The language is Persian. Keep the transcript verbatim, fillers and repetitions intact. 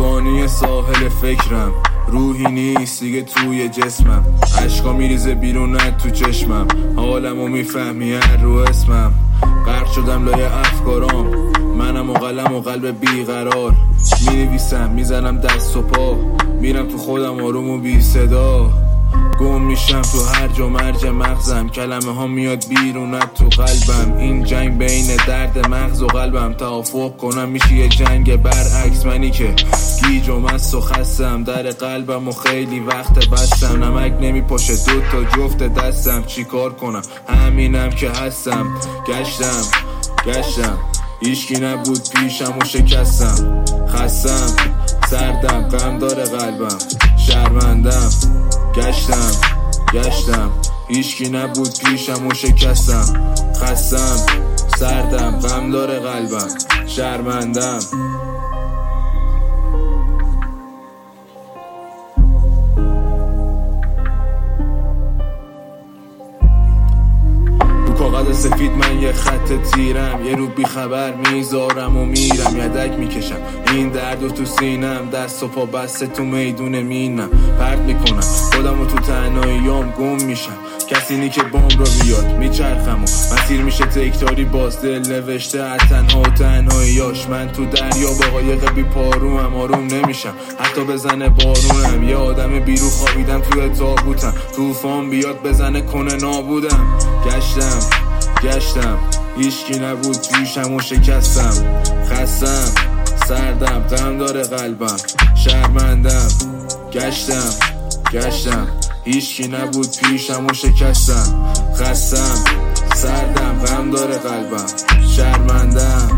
طوفانی ساحل فکرم، روحی نیست دیگه توی جسمم، عشقا میریزه بیرون نه تو چشمم، حالمو میفهمی هر رو اسمم، غرق شدم لای افکارام، منم و قلم و قلب بیقرار، مینویسم میزنم دست و پا، میرم تو خودم آروم و بی صدا، گم میشم تو هر جا مرج مغزم، کلمه ها میاد بیرون از تو قلبم، این جنگ بین درد مغز و قلبم، توافق کنم میشه یه جنگ برعکس، منی که گیج و مست و خستم، در قلبم و خیلی وقت بستم، نمک نمیپاشه دو تا جفت دستم، چی کار کنم همینم که هستم، گشتم گشتم هیچکی نبود پیشم و شکستم، خستم سردم غم داره قلبم، شرمندم گشتم گشتم هیچکی نبود پیشم و شکستم، خستم سردم غم داره قلبم، شرمندم. کاغذ سفید من یه خط تیرم، یه رو بی خبر میذارم و میرم، یدک میکشم این درد و تو سینم، دست و پا بسته تو میدون مینم، پرد میکنم خودم و تو تنهاییام گم میشم، کسی نی که بام رو بیاد میچرخم و مسیر میشه تکتاری، باز دل نوشته از تنها و تنهاییاش، من تو دریا با قایق بی پاروم، آروم نمیشم حتی بزنه بارونم، یه آدم بیرو خوابیدم توی تابوتم، طوفان بیاد بزنه کنه نابودم، گشتم گشتم هیچکی نبود پیشم و شکستم، خستم سردم غم داره قلبم، شرمندم گشتم گشتم هیچکی نبود پیشم و شکستم، خستم سردم غم داره قلبم، شرمندم.